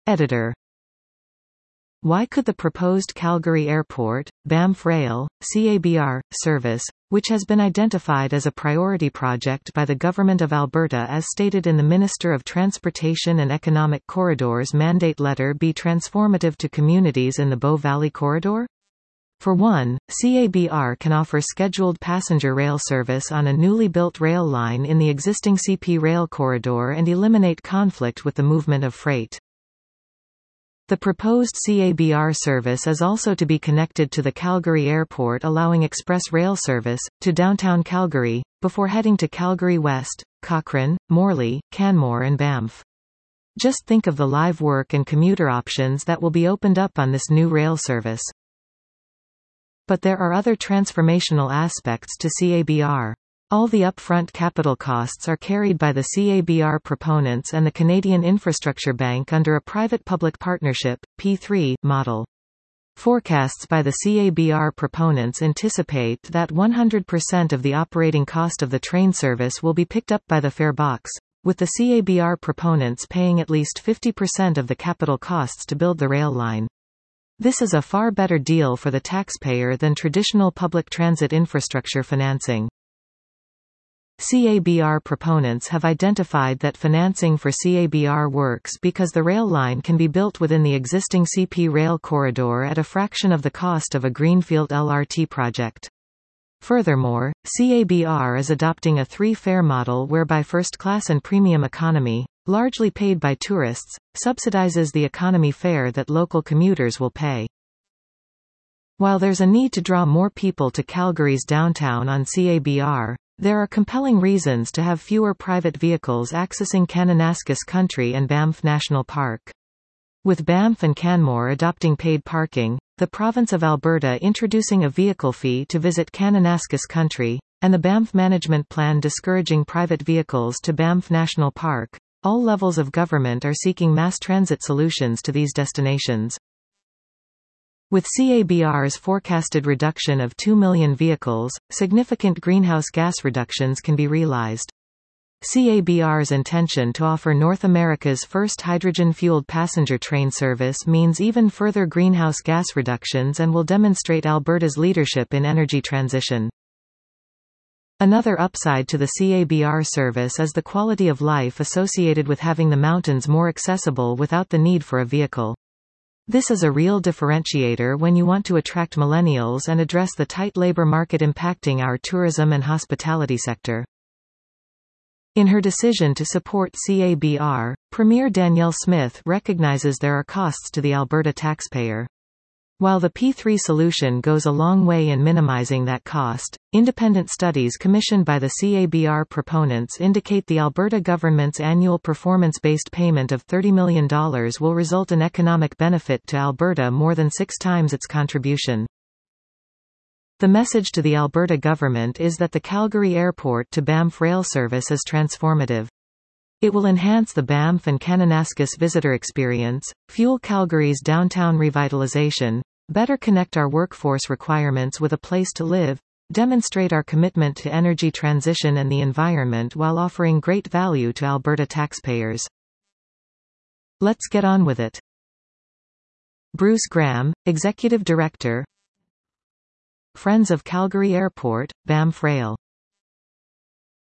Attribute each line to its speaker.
Speaker 1: Editor. Why could the proposed Calgary Airport, Banff Rail, CABR, service, which has been identified as a priority project by the Government of Alberta as stated in the Minister of Transportation and Economic Corridors mandate letter, be transformative to communities in the Bow Valley Corridor? For one, CABR can offer scheduled passenger rail service on a newly built rail line in the existing CP rail corridor and eliminate conflict with the movement of freight. The proposed CABR service is also to be connected to the Calgary Airport, allowing express rail service to downtown Calgary, before heading to Calgary West, Cochrane, Morley, Canmore and Banff. Just think of the live work and commuter options that will be opened up on this new rail service. But there are other transformational aspects to CABR. All the upfront capital costs are carried by the CABR proponents and the Canadian Infrastructure Bank under a private-public partnership (P3) model. Forecasts by the CABR proponents anticipate that 100% of the operating cost of the train service will be picked up by the fare box, with the CABR proponents paying at least 50% of the capital costs to build the rail line. This is a far better deal for the taxpayer than traditional public transit infrastructure financing. CABR proponents have identified that financing for CABR works because the rail line can be built within the existing CP rail corridor at a fraction of the cost of a greenfield LRT project. Furthermore, CABR is adopting a three-fare model whereby first class and premium economy, largely paid by tourists, subsidizes the economy fare that local commuters will pay. While there's a need to draw more people to Calgary's downtown on CABR, there are compelling reasons to have fewer private vehicles accessing Kananaskis Country and Banff National Park. With Banff and Canmore adopting paid parking, the province of Alberta introducing a vehicle fee to visit Kananaskis Country, and the Banff Management Plan discouraging private vehicles to Banff National Park, all levels of government are seeking mass transit solutions to these destinations. With CABR's forecasted reduction of 2 million vehicles, significant greenhouse gas reductions can be realized. CABR's intention to offer North America's first hydrogen-fueled passenger train service means even further greenhouse gas reductions and will demonstrate Alberta's leadership in energy transition. Another upside to the CABR service is the quality of life associated with having the mountains more accessible without the need for a vehicle. This is a real differentiator when you want to attract millennials and address the tight labor market impacting our tourism and hospitality sector. In her decision to support CABR, Premier Danielle Smith recognizes there are costs to the Alberta taxpayer. While the P3 solution goes a long way in minimizing that cost, independent studies commissioned by the CABR proponents indicate the Alberta government's annual performance-based payment of $30 million will result in economic benefit to Alberta more than 6 times its contribution. The message to the Alberta government is that the Calgary Airport to Banff rail service is transformative. It will enhance the Banff and Kananaskis visitor experience, fuel Calgary's downtown revitalization, better connect our workforce requirements with a place to live, demonstrate our commitment to energy transition and the environment while offering great value to Alberta taxpayers. Let's get on with it. Bruce Graham, Executive Director, Friends of Calgary Airport, Banff Rail.